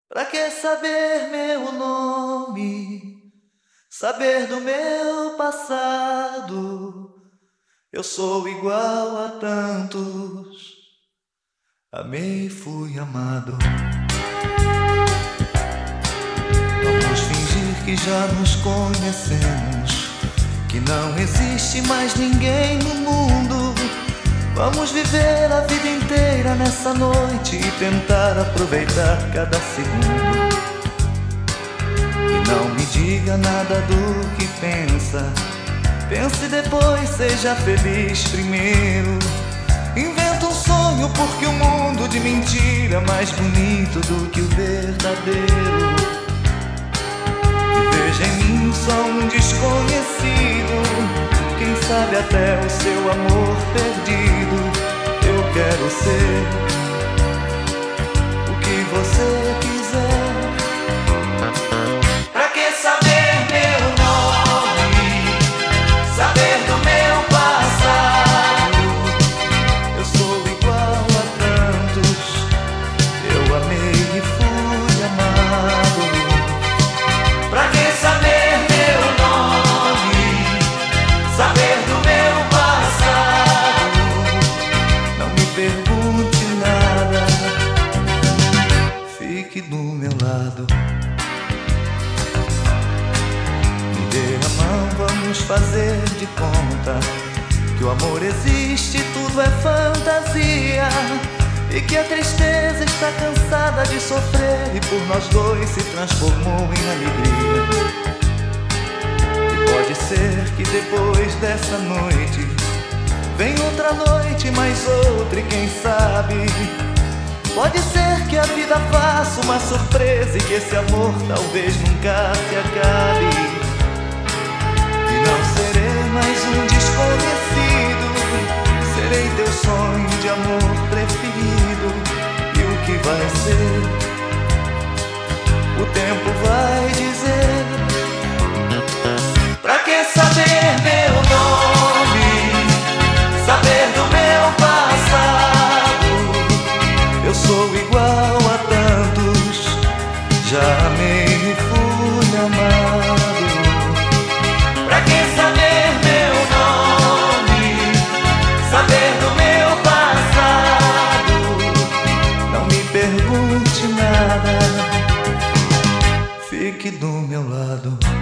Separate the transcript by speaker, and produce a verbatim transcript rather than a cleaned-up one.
Speaker 1: Pra que saber meu nome? Saber do meu passado? Eu sou igual a tantos. Amei e fui amado. Vamos fingir que já nos conhecemos, que não existe mais ninguém no mundo. Vamos viver a vida inteira nessa noite e tentar aproveitar cada segundo. E não me diga nada do que pensa. Pense depois, seja feliz primeiro. Inventa um sonho porque o mundo de mentira é mais bonito do que o verdadeiro. E veja em mim só um desconhecido, quem sabe até o seu amor perdido. Eu quero ser o que você quiser. Pra que saber meu nome? Saber do meu passado? Eu sou igual a tantos. Eu amei e fui amado. Pra que saber meu nome? Saber do meu passado? Não me pergunte nada, fique do meu lado. Me dê a mão, vamos fazer de conta que o amor existe, tudo é fantasia, e que a tristeza está cansada de sofrer e por nós dois se transformou em alegria. E pode ser que depois dessa noite vem outra noite, mais outra, e quem sabe pode ser que a vida faça uma surpresa e que esse amor talvez nunca se acabe. E não serei mais um desconhecido, serei teu sonho de amor preferido. E o que vai ser, o tempo vai dizer. Pra que saber meu nome? Saber do meu passado? Eu sou igual a tantos. Já amei e fui amado. Pra que saber meu nome? Saber do meu passado? Não me pergunte nada, fique do meu lado.